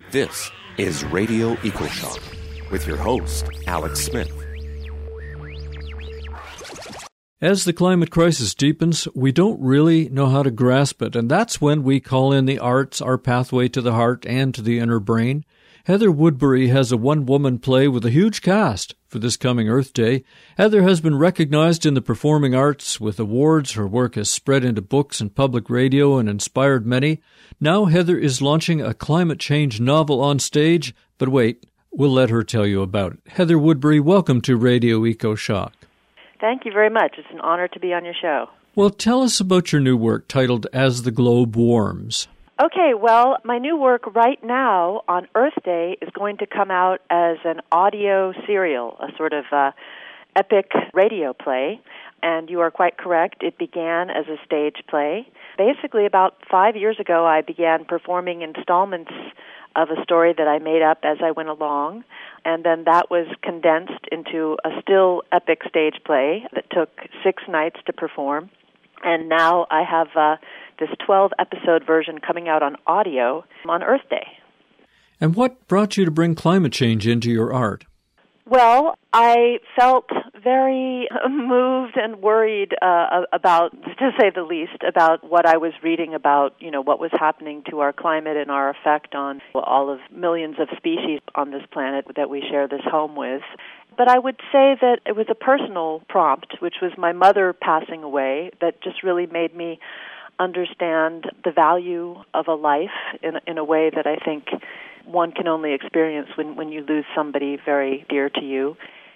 This is Radio EcoShock with your host, Alex Smith. As the climate crisis deepens, we don't really know how to grasp it, and that's when we call in the arts, our pathway to the heart and to the inner brain. Heather Woodbury has a one-woman play with a huge cast for this coming Earth Day. Heather has been recognized in the performing arts with awards. Her work has spread into books and public radio and inspired many. Now Heather is launching a climate change novel on stage, but wait, we'll let her tell you about it. Heather Woodbury, welcome to Radio EcoShock. Thank you very much. It's an honor to be on your show. Well, tell us about your new work titled As the Globe Warms. Okay, well, my new work right now on Earth Day is going to come out as an audio serial, a sort of epic radio play. And you are quite correct. It began as a stage play. Basically, about 5 years ago, I began performing installments of a story that I made up as I went along. And then that was condensed into a still epic stage play that took 6 nights to perform. And now I have this 12-episode version coming out on audio on Earth Day. And what brought you to bring climate change into your art? Well, I felt very moved and worried about, to say the least, about what I was reading about, what was happening to our climate and our effect on all of millions of species on this planet that we share this home with. But I would say that it was a personal prompt, which was my mother passing away, that just really made me understand the value of a life in a way that I think one can only experience when you lose somebody very dear to you.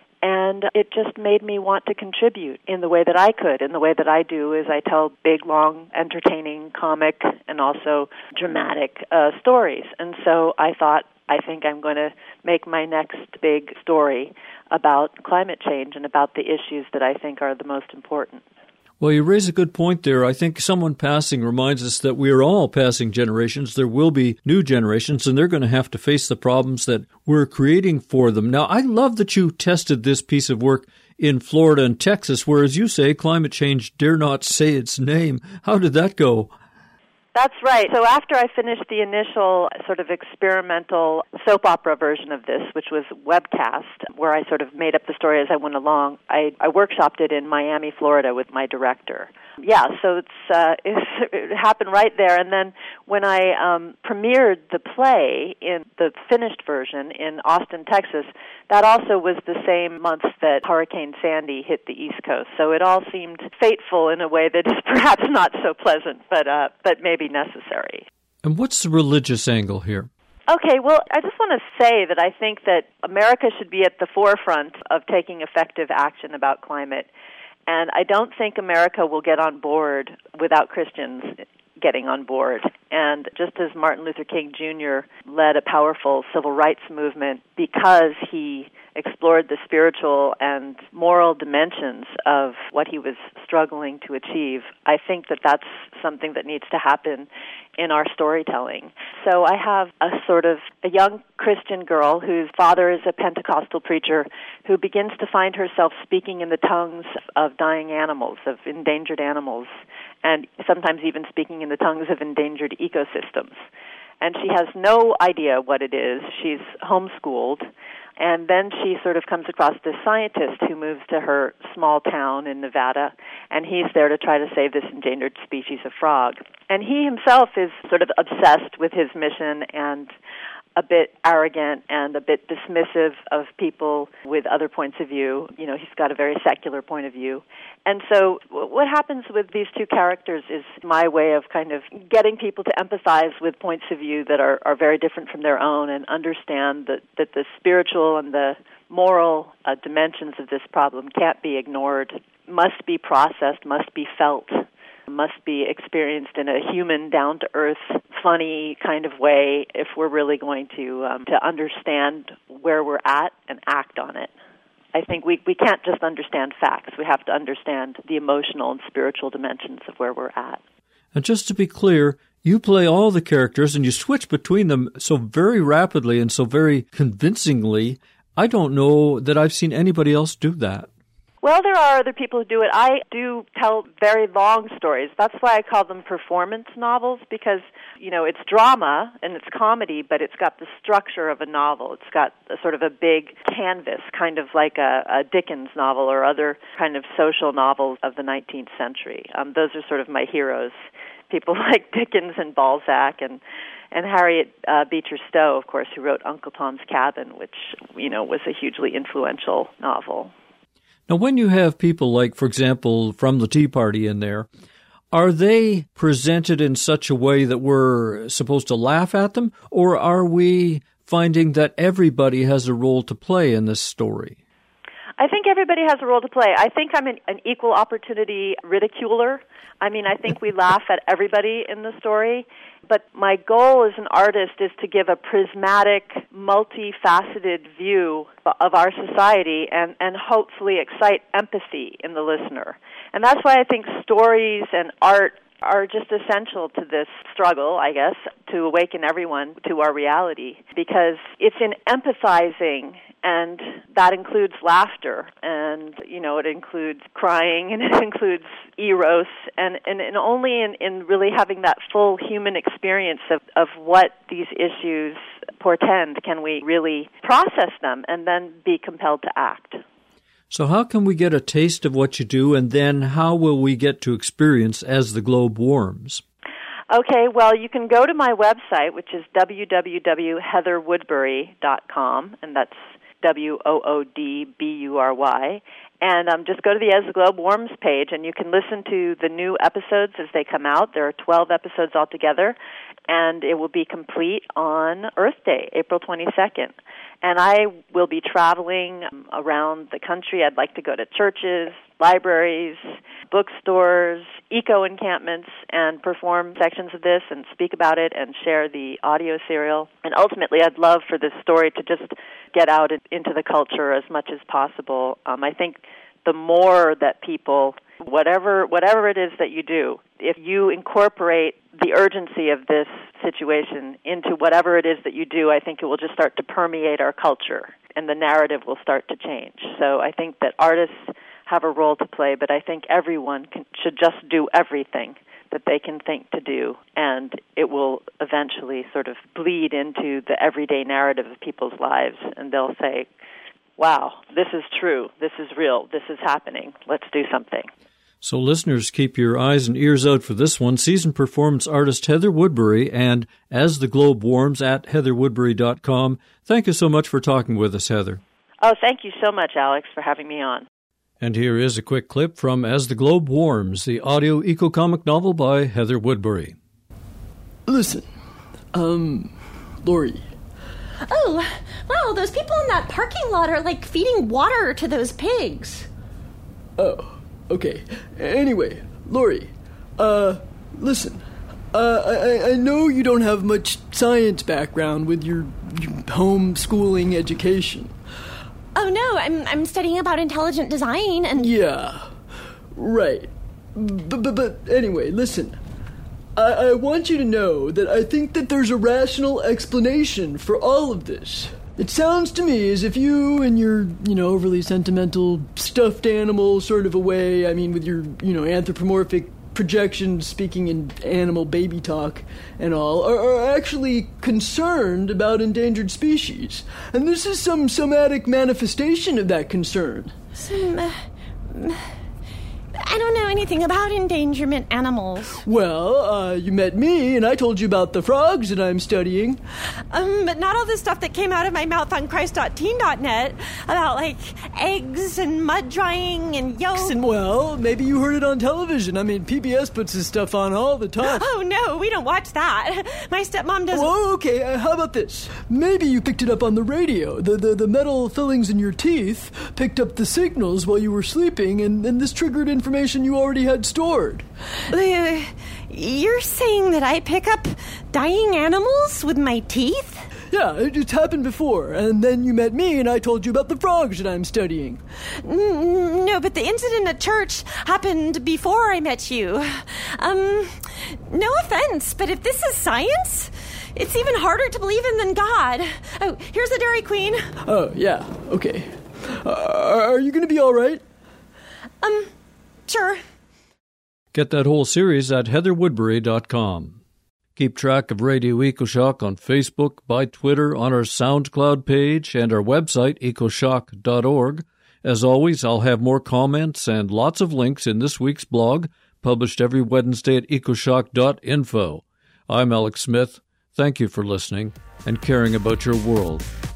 And it just made me want to contribute in the way that I could. And the way that I do is I tell big, long, entertaining, comic, and also dramatic stories. And so I thought, I think I'm going to make my next big story about climate change and about the issues that I think are the most important. Well, you raise a good point there. I think someone passing reminds us that we are all passing generations. There will be new generations, and they're going to have to face the problems that we're creating for them. Now, I love that you tested this piece of work in Florida and Texas, where, as you say, climate change dare not say its name. How did that go? That's right. So after I finished the initial sort of experimental soap opera version of this, which was webcast, where I sort of made up the story as I went along, I workshopped it in Miami, Florida with my director. Yeah, so it happened right there. And then when I premiered the play in the finished version in Austin, Texas, that also was the same month that Hurricane Sandy hit the East Coast. So it all seemed fateful in a way that is perhaps not so pleasant, but maybe necessary. And what's the religious angle here? Okay, well, I just want to say that I think that America should be at the forefront of taking effective action about climate. And I don't think America will get on board without Christians getting on board. And just as Martin Luther King Jr. led a powerful civil rights movement because he explored the spiritual and moral dimensions of what he was struggling to achieve, I think that that's something that needs to happen in our storytelling. So I have a young Christian girl whose father is a Pentecostal preacher who begins to find herself speaking in the tongues of dying animals, of endangered animals, and sometimes even speaking in the tongues of endangered ecosystems. And she has no idea what it is. She's homeschooled. And then she sort of comes across this scientist who moves to her small town in Nevada, and he's there to try to save this endangered species of frog. And he himself is sort of obsessed with his mission and a bit arrogant and a bit dismissive of people with other points of view. He's got a very secular point of view. And so what happens with these two characters is my way of kind of getting people to empathize with points of view that are very different from their own and understand that the spiritual and the moral dimensions of this problem can't be ignored, must be processed, must be felt, must be experienced in a human, down-to-earth, funny kind of way if we're really going to understand where we're at and act on it. I think we can't just understand facts. We have to understand the emotional and spiritual dimensions of where we're at. And just to be clear, you play all the characters and you switch between them so very rapidly and so very convincingly. I don't know that I've seen anybody else do that. Well, there are other people who do it. I do tell very long stories. That's why I call them performance novels, because, it's drama and it's comedy, but it's got the structure of a novel. It's got sort of a big canvas, kind of like a Dickens novel or other kind of social novels of the 19th century. Those are sort of my heroes, people like Dickens and Balzac and Harriet Beecher Stowe, of course, who wrote Uncle Tom's Cabin, which, was a hugely influential novel. Now, when you have people like, for example, from the Tea Party in there, are they presented in such a way that we're supposed to laugh at them, or are we finding that everybody has a role to play in this story? I think everybody has a role to play. I think I'm an equal opportunity ridiculer. I think we laugh at everybody in the story, but my goal as an artist is to give a prismatic, multifaceted view of our society and hopefully excite empathy in the listener. And that's why I think stories and art are just essential to this struggle, I guess, to awaken everyone to our reality, because it's in empathizing, and that includes laughter, and, it includes crying, and it includes eros, and only in really having that full human experience of what these issues portend can we really process them and then be compelled to act. So how can we get a taste of what you do, and then how will we get to experience As the Globe Warms? Okay, well, you can go to my website, which is www.heatherwoodbury.com, and that's WOODBURY, and just go to the As the Globe Warms page, and you can listen to the new episodes as they come out. There are 12 episodes altogether, and it will be complete on Earth Day, April 22nd. And I will be traveling around the country. I'd like to go to churches, libraries, bookstores, eco-encampments, and perform sections of this and speak about it and share the audio serial. And ultimately, I'd love for this story to just get out into the culture as much as possible. I think the more that people, whatever it is that you do, if you incorporate the urgency of this situation into whatever it is that you do, I think it will just start to permeate our culture, and the narrative will start to change. So I think that artists have a role to play, but I think everyone should just do everything that they can think to do, and it will eventually sort of bleed into the everyday narrative of people's lives, and they'll say, wow, this is true, this is real, this is happening, let's do something. So listeners, keep your eyes and ears out for this one. Seasoned performance artist Heather Woodbury and As the Globe Warms at heatherwoodbury.com. Thank you so much for talking with us, Heather. Oh, thank you so much, Alex, for having me on. And here is a quick clip from As the Globe Warms, the audio eco-comic novel by Heather Woodbury. Listen, Lori. Oh, wow, those people in that parking lot are like feeding water to those pigs. Oh. Okay. Anyway, Lori, listen, I know you don't have much science background with your homeschooling education. Oh, no, I'm studying about intelligent design and... Yeah, right. But anyway, listen, I want you to know that I think that there's a rational explanation for all of this. It sounds to me as if you and your, overly sentimental stuffed animal sort of a way, with your, anthropomorphic projections speaking in animal baby talk and all, are actually concerned about endangered species. And this is some somatic manifestation of that concern. I don't know anything about endangerment animals. Well, you met me, and I told you about the frogs that I'm studying. But not all the stuff that came out of my mouth on Christ.teen.net about, eggs and mud drying and yolks. And, well, maybe you heard it on television. PBS puts this stuff on all the time. Oh, no, we don't watch that. My stepmom doesn't... Oh, okay, how about this? Maybe you picked it up on the radio. The metal fillings in your teeth picked up the signals while you were sleeping, and this triggered information you already had stored. You're saying that I pick up dying animals with my teeth? Yeah, it's happened before, and then you met me and I told you about the frogs that I'm studying. No, but the incident at church happened before I met you. No offense, but if this is science, it's even harder to believe in than God. Oh, here's a Dairy Queen. Oh, yeah, okay. Are you going to be all right? Sure. Get that whole series at heatherwoodbury.com. Keep track of Radio EcoShock on Facebook, by Twitter, on our SoundCloud page, and our website, ecoshock.org. As always, I'll have more comments and lots of links in this week's blog, published every Wednesday at ecoshock.info. I'm Alex Smith. Thank you for listening and caring about your world.